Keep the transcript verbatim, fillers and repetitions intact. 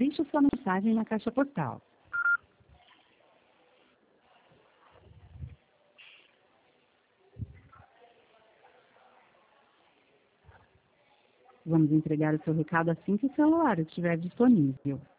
deixe sua mensagem na caixa postal. Vamos entregar o seu recado assim que o celular estiver disponível.